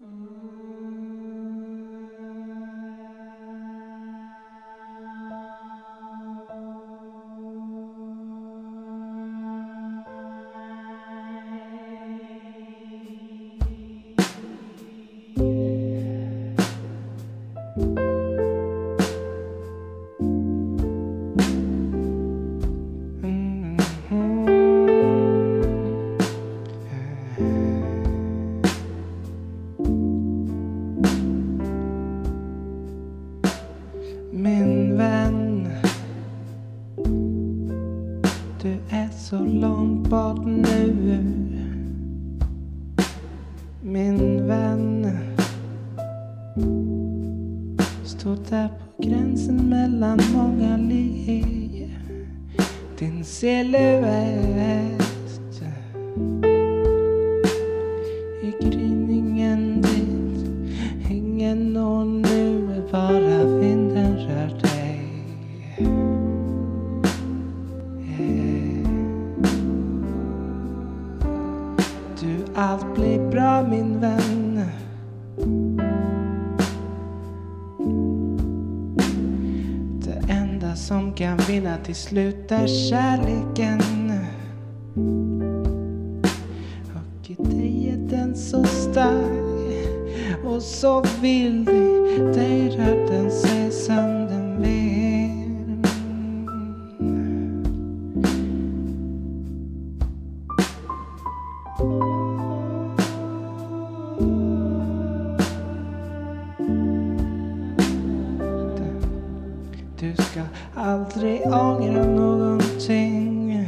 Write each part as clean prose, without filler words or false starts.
Min vän, du är så långt bort nu. Min vän, står där på gränsen mellan många liv. Din silhuett i gryningen dit. Ingen når nu, bara vinden rör dig. Du, allt blir bra min vän. Det enda som kan vinna till slut är kärleken. Och i dig är den så stark och så vildig. Dig rör den sig som den vill. Du ska aldrig ångra någonting.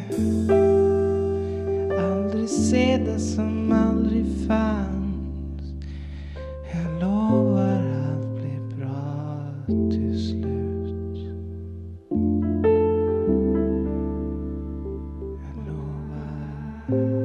Aldrig se det som aldrig fanns. Jag lovar allt blir bra till slut. Jag lovar.